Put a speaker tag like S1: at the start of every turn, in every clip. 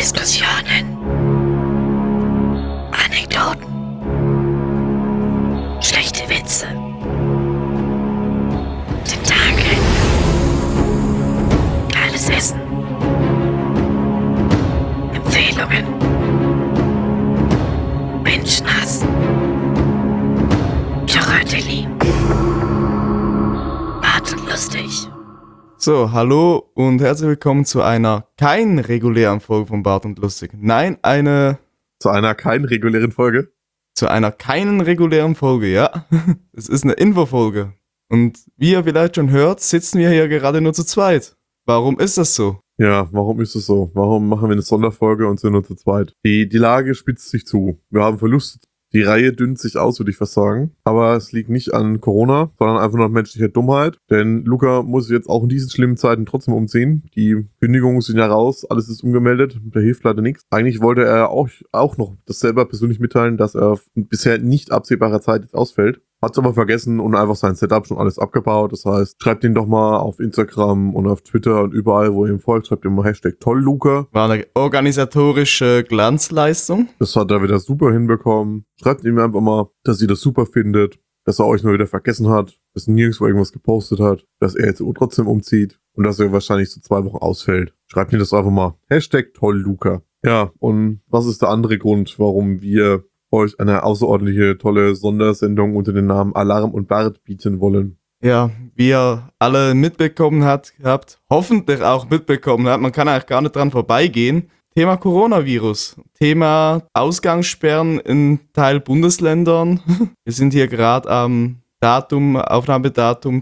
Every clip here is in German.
S1: Diskussionen, Anekdoten, schlechte Witze, Tentakel, geiles Essen, Empfehlungen, Menschenhass, Piraterie, Bart und lustig.
S2: So, hallo und herzlich willkommen zu einer keinen regulären Folge von Bart und Lustig. Nein,
S3: Zu einer keinen regulären Folge?
S2: Zu einer keinen regulären Folge, ja. Es ist eine Infofolge. Und wie ihr vielleicht schon hört, sitzen wir hier gerade nur zu zweit. Warum ist das so?
S3: Ja, warum ist es so? Warum machen wir eine Sonderfolge und sind nur zu zweit? Die Lage spitzt sich zu. Wir haben Verluste. Die Reihe dünnt sich aus, würde ich fast sagen. Aber es liegt nicht an Corona, sondern einfach nur an menschlicher Dummheit. Denn Luca muss jetzt auch in diesen schlimmen Zeiten trotzdem umziehen. Die Kündigungen sind ja raus, alles ist umgemeldet, da hilft leider nichts. Eigentlich wollte er auch noch das selber persönlich mitteilen, dass er bisher nicht absehbarer Zeit jetzt ausfällt. Hat's aber vergessen und einfach sein Setup schon alles abgebaut. Das heißt, schreibt ihn doch mal auf Instagram und auf Twitter und überall, wo ihr ihm folgt, schreibt ihm mal Hashtag #TollLuca.
S2: War eine organisatorische Glanzleistung.
S3: Das hat er wieder super hinbekommen. Schreibt ihm einfach mal, dass ihr das super findet, dass er euch nur wieder vergessen hat, dass er nirgendwo irgendwas gepostet hat, dass er jetzt trotzdem umzieht und dass er wahrscheinlich so 2 Wochen ausfällt. Schreibt ihm das einfach mal. Hashtag #TollLuca. Ja, und was ist der andere Grund, warum wir euch eine außerordentliche, tolle Sondersendung unter dem Namen Alarm und Bart bieten wollen?
S2: Ja, wie ihr alle mitbekommen habt, hoffentlich auch mitbekommen habt, man kann eigentlich gar nicht dran vorbeigehen. Thema Coronavirus, Thema Ausgangssperren in Teil Bundesländern. Wir sind hier gerade am Aufnahmedatum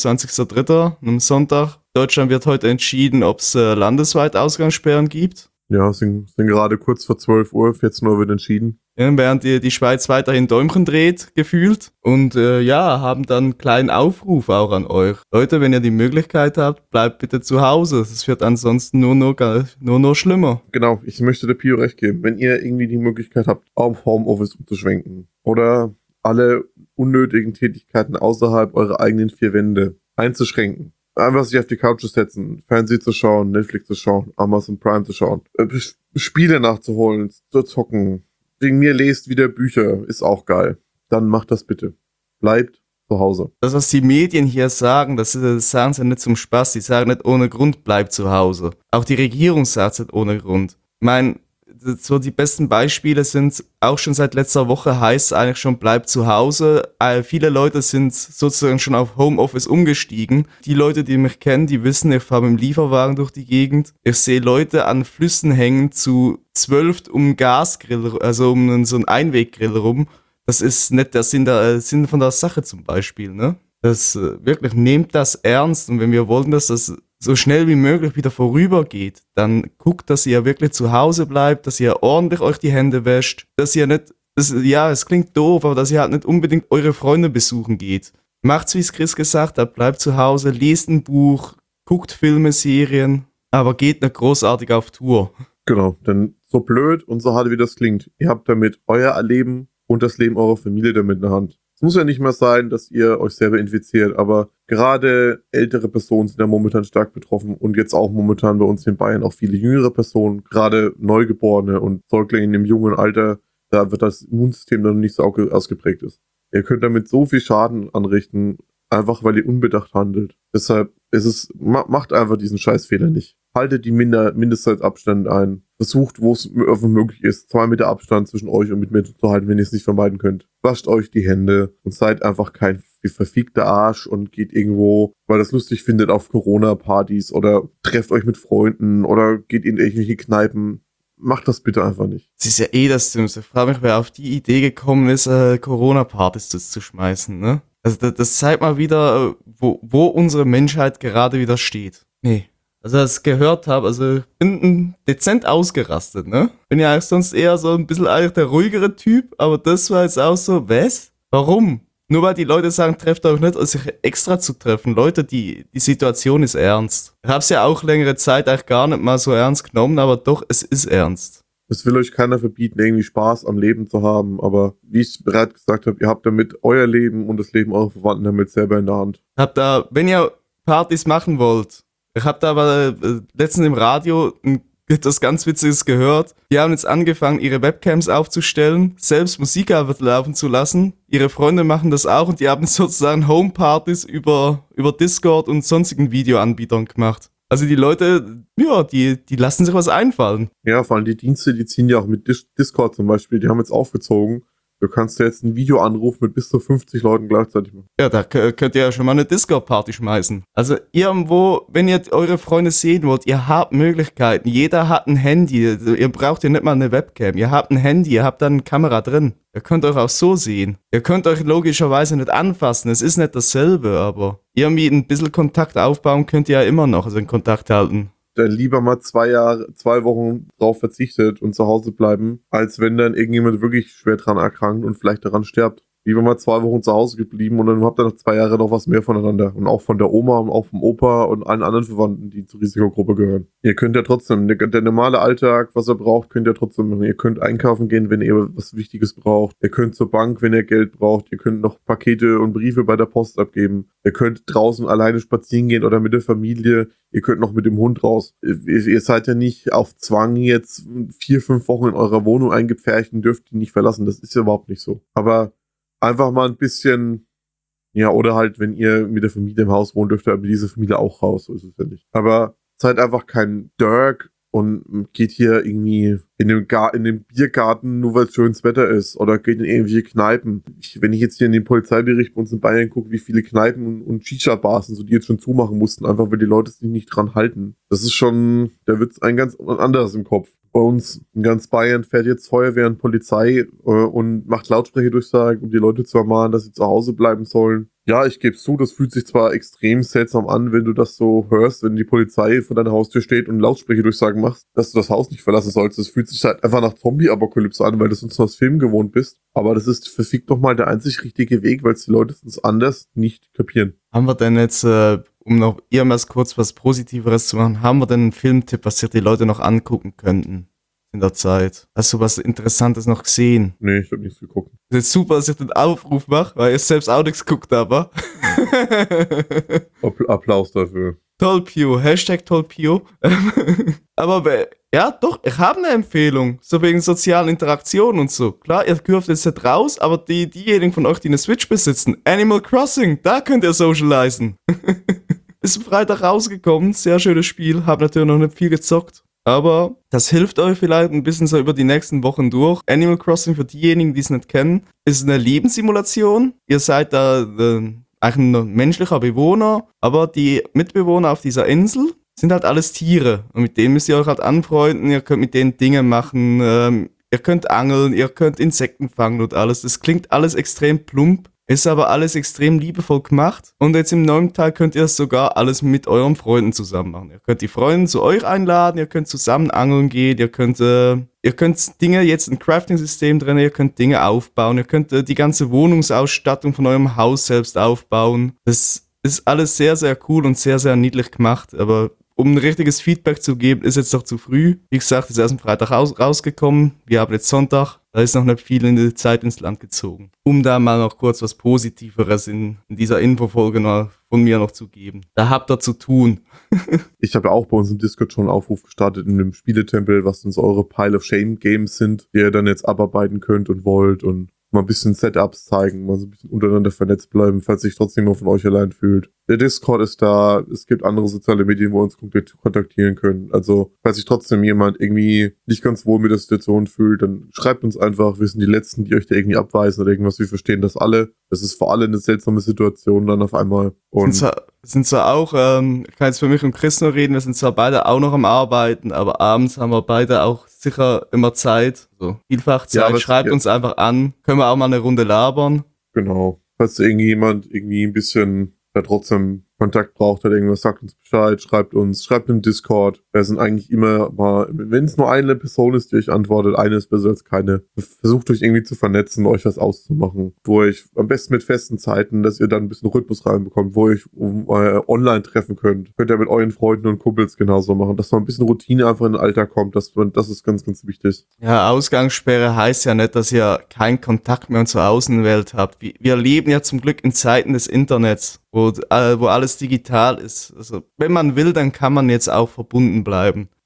S2: 22.03. am Sonntag. Deutschland wird heute entschieden, ob es landesweit Ausgangssperren gibt.
S3: Ja, sind gerade kurz vor 12 Uhr, 14 Uhr wird entschieden.
S2: Ja, während die Schweiz weiterhin Däumchen dreht, gefühlt. Und haben dann einen kleinen Aufruf auch an euch. Leute, wenn ihr die Möglichkeit habt, bleibt bitte zu Hause. Es wird ansonsten nur noch schlimmer.
S3: Genau, ich möchte der Pio recht geben. Wenn ihr irgendwie die Möglichkeit habt, auf Homeoffice umzuschwenken oder alle unnötigen Tätigkeiten außerhalb eurer eigenen 4 Wände einzuschränken, einfach sich auf die Couch zu setzen, Fernsehen zu schauen, Netflix zu schauen, Amazon Prime zu schauen, Spiele nachzuholen, zu zocken, wegen mir lest wieder Bücher, ist auch geil. Dann macht das bitte. Bleibt zu Hause.
S2: Das, was die Medien hier sagen, das sagen sie nicht zum Spaß, die sagen nicht ohne Grund, bleibt zu Hause. Auch die Regierung sagt es nicht ohne Grund. Ich meine, so die besten Beispiele sind auch schon seit letzter Woche, heißt eigentlich schon, bleibt zu Hause. Viele Leute sind sozusagen schon auf Homeoffice umgestiegen. Die Leute, die mich kennen, die wissen, ich fahre mit dem Lieferwagen durch die Gegend. Ich sehe Leute an Flüssen hängen zu 12 um einen Gasgrill, also um so einen Einweggrill rum. Das ist nicht der Sinn von der Sache zum Beispiel, ne? Das wirklich, nehmt das ernst, und wenn wir wollen, dass das so schnell wie möglich wieder vorübergeht, dann guckt, dass ihr wirklich zu Hause bleibt, dass ihr ordentlich euch die Hände wäscht, dass ihr nicht, es klingt doof, aber dass ihr halt nicht unbedingt eure Freunde besuchen geht. Macht's, wie es Chris gesagt hat, bleibt zu Hause, lest ein Buch, guckt Filme, Serien, aber geht nicht großartig auf Tour.
S3: Genau, denn so blöd und so hart wie das klingt, ihr habt damit euer Leben und das Leben eurer Familie damit in der Hand. Es muss ja nicht mehr sein, dass ihr euch selber infiziert, aber gerade ältere Personen sind ja momentan stark betroffen und jetzt auch momentan bei uns in Bayern auch viele jüngere Personen, gerade Neugeborene und Säuglinge im jungen Alter, da wird das Immunsystem noch nicht so ausgeprägt ist. Ihr könnt damit so viel Schaden anrichten, einfach weil ihr unbedacht handelt. Deshalb macht einfach diesen Scheißfehler nicht. Haltet die Mindestzeitabstände ein. Versucht, wo es möglich ist, 2 Meter Abstand zwischen euch und mit Menschen zu halten, wenn ihr es nicht vermeiden könnt. Wascht euch die Hände und seid einfach kein verfickter Arsch und geht irgendwo, weil das lustig findet, auf Corona-Partys oder trefft euch mit Freunden oder geht in irgendwelche Kneipen. Macht das bitte einfach nicht.
S2: Es ist ja das Dümmste. Ich frage mich, wer auf die Idee gekommen ist, Corona-Partys zu schmeißen, ne? Also das zeigt mal wieder, wo unsere Menschheit gerade wieder steht. Nee. Also als ich gehört habe, also ich bin dezent ausgerastet, ne? Bin ja eigentlich sonst eher so ein bisschen eigentlich der ruhigere Typ, aber das war jetzt auch so, was? Warum? Nur weil die Leute sagen, trefft euch nicht, um sich extra zu treffen. Leute, die Situation ist ernst. Ich hab's ja auch längere Zeit eigentlich gar nicht mal so ernst genommen, aber doch, es ist ernst.
S3: Es will euch keiner verbieten, irgendwie Spaß am Leben zu haben, aber wie ich bereits gesagt habe, ihr habt damit euer Leben und das Leben eurer Verwandten damit selber in der Hand.
S2: Wenn ihr Partys machen wollt, ich habe da aber letztens im Radio einen etwas ganz Witziges gehört. Die haben jetzt angefangen, ihre Webcams aufzustellen, selbst Musik laufen zu lassen. Ihre Freunde machen das auch und die haben sozusagen Homepartys über Discord und sonstigen Videoanbietern gemacht. Also die Leute, ja, die lassen sich was einfallen.
S3: Ja, vor allem die Dienste, die ziehen ja auch mit Discord zum Beispiel, die haben jetzt aufgezogen. Du kannst ja jetzt einen Videoanruf mit bis zu 50 Leuten gleichzeitig machen.
S2: Ja, da könnt ihr ja schon mal eine Discord-Party schmeißen. Also irgendwo, wenn ihr eure Freunde sehen wollt, ihr habt Möglichkeiten. Jeder hat ein Handy. Ihr braucht ja nicht mal eine Webcam. Ihr habt ein Handy, ihr habt da eine Kamera drin. Ihr könnt euch auch so sehen. Ihr könnt euch logischerweise nicht anfassen. Es ist nicht dasselbe, aber irgendwie ein bisschen Kontakt aufbauen könnt ihr ja immer noch, also in Kontakt halten.
S3: Dann lieber mal 2 Wochen drauf verzichtet und zu Hause bleiben, als wenn dann irgendjemand wirklich schwer dran erkrankt und vielleicht daran stirbt. Lieber mal 2 Wochen zu Hause geblieben und dann habt ihr nach 2 Jahren noch was mehr voneinander. Und auch von der Oma und auch vom Opa und allen anderen Verwandten, die zur Risikogruppe gehören. Ihr könnt ja trotzdem, der normale Alltag, was ihr braucht, könnt ihr trotzdem machen. Ihr könnt einkaufen gehen, wenn ihr was Wichtiges braucht. Ihr könnt zur Bank, wenn ihr Geld braucht. Ihr könnt noch Pakete und Briefe bei der Post abgeben. Ihr könnt draußen alleine spazieren gehen oder mit der Familie. Ihr könnt noch mit dem Hund raus. Ihr seid ja nicht auf Zwang jetzt 4, 5 Wochen in eurer Wohnung eingepfercht und dürft die nicht verlassen. Das ist ja überhaupt nicht so. Aber einfach mal ein bisschen, ja, oder halt, wenn ihr mit der Familie im Haus wohnt, dürft ihr aber diese Familie auch raus, so ist es ja nicht. Aber seid einfach kein Dirk und geht hier irgendwie in den Biergarten, nur weil es schönes Wetter ist, oder geht in irgendwelche Kneipen. Wenn ich jetzt hier in den Polizeibericht bei uns in Bayern gucke, wie viele Kneipen und Shisha-Bars und so, die jetzt schon zumachen mussten, einfach weil die Leute sich nicht dran halten. Das ist schon, da wird's ein ganz anderes im Kopf. Bei uns in ganz Bayern fährt jetzt Feuerwehr und Polizei und macht Lautsprecherdurchsagen, um die Leute zu ermahnen, dass sie zu Hause bleiben sollen. Ja, ich gebe zu, das fühlt sich zwar extrem seltsam an, wenn du das so hörst, wenn die Polizei vor deiner Haustür steht und Lautsprecherdurchsagen machst, dass du das Haus nicht verlassen sollst. Das fühlt sich halt einfach nach Zombie-Apokalypse an, weil du sonst aus Film gewohnt bist. Aber das ist verfickt nochmal der einzig richtige Weg, weil es die Leute sonst anders nicht kapieren.
S2: Haben wir denn jetzt, um noch irgendwas kurz was Positiveres zu machen, haben wir denn einen Filmtipp, was sich die Leute noch angucken könnten in der Zeit? Hast du was Interessantes noch gesehen?
S3: Nee, ich habe nichts geguckt.
S2: Das ist super, dass ich den Aufruf mache, weil ich selbst auch nichts geguckt habe.
S3: Applaus dafür.
S2: Tollpio, Hashtag Tollpio. Aber ja, doch, ich habe eine Empfehlung. So wegen sozialen Interaktionen und so. Klar, ihr dürft jetzt nicht raus, aber diejenigen von euch, die eine Switch besitzen, Animal Crossing, da könnt ihr socialisen. Ist am Freitag rausgekommen, sehr schönes Spiel, hab natürlich noch nicht viel gezockt. Aber das hilft euch vielleicht ein bisschen so über die nächsten Wochen durch. Animal Crossing, für diejenigen, die es nicht kennen, ist eine Lebenssimulation. Ihr seid da eigentlich ein menschlicher Bewohner, aber die Mitbewohner auf dieser Insel sind halt alles Tiere. Und mit denen müsst ihr euch halt anfreunden, ihr könnt mit denen Dinge machen, ihr könnt angeln, ihr könnt Insekten fangen und alles. Das klingt alles extrem plump, ist aber alles extrem liebevoll gemacht. Und jetzt im neuen Teil könnt ihr das sogar alles mit euren Freunden zusammen machen. Ihr könnt die Freunde zu euch einladen, ihr könnt zusammen angeln gehen, ihr könnt Dinge, jetzt ein Crafting-System drin, ihr könnt Dinge aufbauen, ihr könnt die ganze Wohnungsausstattung von eurem Haus selbst aufbauen. Das ist alles sehr, sehr cool und sehr, sehr niedlich gemacht, aber um ein richtiges Feedback zu geben, ist jetzt noch zu früh. Wie gesagt, ist erst am Freitag rausgekommen. Wir haben jetzt Sonntag. Da ist noch nicht viel in der Zeit ins Land gezogen. Um da mal noch kurz was Positiveres in dieser Infofolge noch von mir noch zu geben. Da habt ihr zu tun.
S3: Ich habe ja auch bei uns im Discord schon einen Aufruf gestartet in dem Spieletempel, was denn so eure Pile of Shame Games sind, die ihr dann jetzt abarbeiten könnt und wollt und mal ein bisschen Setups zeigen, mal so ein bisschen untereinander vernetzt bleiben, falls sich trotzdem mal von euch allein fühlt. Der Discord ist da, es gibt andere soziale Medien, wo wir uns komplett kontaktieren können. Also, falls sich trotzdem jemand irgendwie nicht ganz wohl mit der Situation fühlt, dann schreibt uns einfach, wir sind die Letzten, die euch da irgendwie abweisen oder irgendwas, wir verstehen das alle. Das ist für alle eine seltsame Situation dann auf einmal. Und
S2: sind zwar auch, ich kann jetzt für mich und Chris nur reden, wir sind zwar beide auch noch am Arbeiten, aber abends haben wir beide auch sicher immer Zeit, so vielfach Zeit, schreibt uns einfach an, können wir auch mal eine Runde labern.
S3: Genau, falls irgendjemand irgendwie ein bisschen da trotzdem Kontakt braucht oder irgendwas, sagt uns Bescheid, schreibt im Discord. Wir sind eigentlich immer mal, wenn es nur eine Person ist, die euch antwortet, eine ist besser als keine. Versucht euch irgendwie zu vernetzen, euch was auszumachen, wo euch am besten mit festen Zeiten, dass ihr dann ein bisschen Rhythmus reinbekommt, wo ihr euch online treffen könnt. Könnt ihr mit euren Freunden und Kumpels genauso machen, dass man ein bisschen Routine einfach in den Alltag kommt, das ist ganz, ganz wichtig.
S2: Ja, Ausgangssperre heißt ja nicht, dass ihr keinen Kontakt mehr zur Außenwelt habt. Wir leben ja zum Glück in Zeiten des Internets, wo alles digital ist. Also wenn man will, dann kann man jetzt auch verbunden bleiben.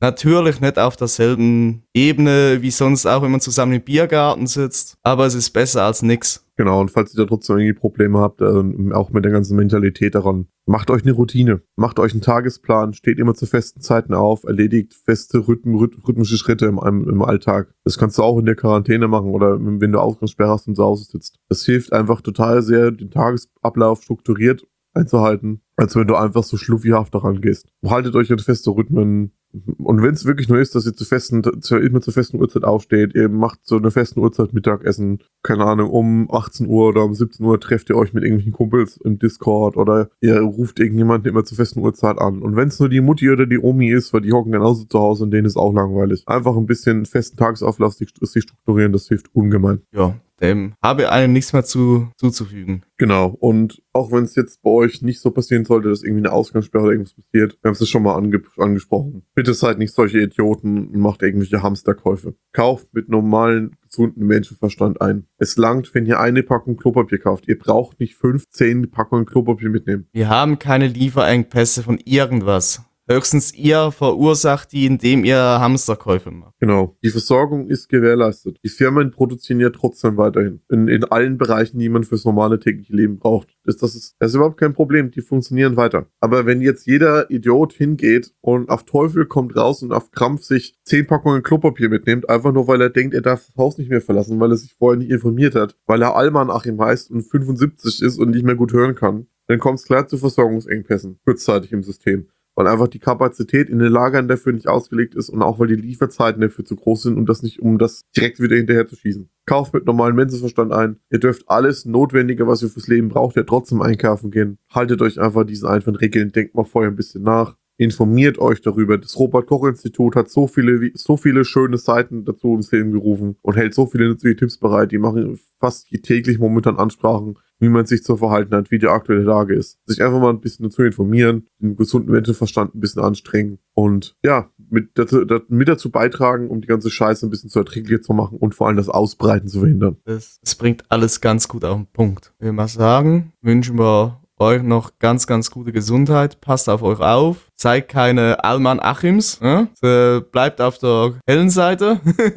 S2: Natürlich nicht auf derselben Ebene wie sonst auch, wenn man zusammen im Biergarten sitzt, aber es ist besser als nix.
S3: Genau, und falls ihr da trotzdem irgendwie Probleme habt, auch mit der ganzen Mentalität daran, macht euch eine Routine, macht euch einen Tagesplan, steht immer zu festen Zeiten auf, erledigt feste rhythmische Schritte im Alltag. Das kannst du auch in der Quarantäne machen oder wenn du Ausgangssperre hast und zu Hause sitzt. Das hilft einfach total sehr, den Tagesablauf strukturiert einzuhalten, als wenn du einfach so schluffihaft daran gehst. Haltet euch an feste Rhythmen. Und wenn es wirklich nur ist, dass ihr immer zur festen Uhrzeit aufsteht, ihr macht so eine festen Uhrzeit Mittagessen, keine Ahnung, um 18 Uhr oder um 17 Uhr trefft ihr euch mit irgendwelchen Kumpels im Discord oder ihr ruft irgendjemanden immer zur festen Uhrzeit an. Und wenn es nur die Mutti oder die Omi ist, weil die hocken genauso zu Hause und denen ist auch langweilig. Einfach ein bisschen festen Tagesauflauf sich strukturieren, das hilft ungemein.
S2: Ja, dem habe einem nichts mehr zuzufügen.
S3: Genau, und auch wenn es jetzt bei euch nicht so passieren sollte, dass irgendwie eine Ausgangssperre oder irgendwas passiert, wir haben es schon mal angesprochen. Bitte seid nicht solche Idioten und macht irgendwelche Hamsterkäufe. Kauft mit normalen, gesunden Menschenverstand ein. Es langt, wenn ihr eine Packung Klopapier kauft. Ihr braucht nicht 15 Packungen Klopapier mitnehmen.
S2: Wir haben keine Lieferengpässe von irgendwas. Höchstens ihr verursacht die, indem ihr Hamsterkäufe macht.
S3: Genau. Die Versorgung ist gewährleistet. Die Firmen produzieren ja trotzdem weiterhin. In allen Bereichen, die man fürs normale tägliche Leben braucht. Das ist überhaupt kein Problem. Die funktionieren weiter. Aber wenn jetzt jeder Idiot hingeht und auf Teufel kommt raus und auf Krampf sich 10 Packungen Klopapier mitnimmt, einfach nur weil er denkt, er darf das Haus nicht mehr verlassen, weil er sich vorher nicht informiert hat, weil er Alman-Achim heißt und 75 ist und nicht mehr gut hören kann, dann kommt es klar zu Versorgungsengpässen. Kurzzeitig im System. Weil einfach die Kapazität in den Lagern dafür nicht ausgelegt ist und auch weil die Lieferzeiten dafür zu groß sind, um das direkt wieder hinterher zu schießen. Kauft mit normalem Menschenverstand ein. Ihr dürft alles Notwendige, was ihr fürs Leben braucht, ja trotzdem einkaufen gehen. Haltet euch einfach diesen einfachen Regeln, denkt mal vorher ein bisschen nach. Informiert euch darüber. Das Robert-Koch-Institut hat so viele schöne Seiten dazu ins Leben gerufen und hält so viele nützliche Tipps bereit. Die machen fast täglich momentan Ansprachen, wie man sich zu verhalten hat, wie die aktuelle Lage ist. Sich einfach mal ein bisschen dazu informieren, den gesunden Menschenverstand ein bisschen anstrengen und ja, mit dazu beitragen, um die ganze Scheiße ein bisschen zu erträglicher zu machen und vor allem das Ausbreiten zu verhindern.
S2: Das bringt alles ganz gut auf den Punkt. Ich will mal sagen, wünschen wir euch noch ganz, ganz gute Gesundheit. Passt auf euch auf. Seid keine Alman-Achims. Bleibt auf der hellen Seite.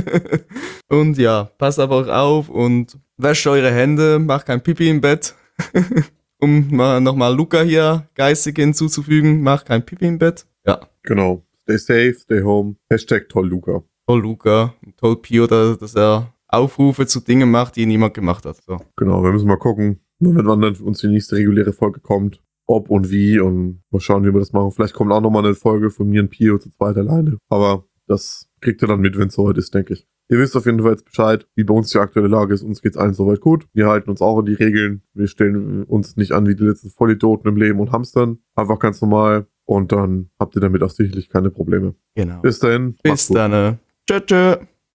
S2: Und ja, passt auf euch auf und wäscht eure Hände. Macht kein Pipi im Bett. Um nochmal Luca hier geistig hinzuzufügen. Macht kein Pipi im Bett. Ja.
S3: Genau. Stay safe, stay home. #toll Luca.
S2: Toll Luca. Toll Pio, dass er Aufrufe zu Dingen macht, die niemand gemacht hat. So.
S3: Genau, wir müssen mal gucken, wann dann uns die nächste reguläre Folge kommt. Ob und wie und mal schauen, wie wir das machen. Vielleicht kommt auch nochmal eine Folge von mir und Pio zu zweit alleine. Aber das kriegt ihr dann mit, wenn es soweit ist, denke ich. Ihr wisst auf jeden Fall jetzt Bescheid, wie bei uns die aktuelle Lage ist. Uns geht's allen soweit gut. Wir halten uns auch an die Regeln. Wir stellen uns nicht an wie die letzten Vollidioten im Leben und hamstern. Einfach ganz normal. Und dann habt ihr damit auch sicherlich keine Probleme.
S2: Genau.
S3: Bis dahin.
S2: Bis dann. Tschö, tschö.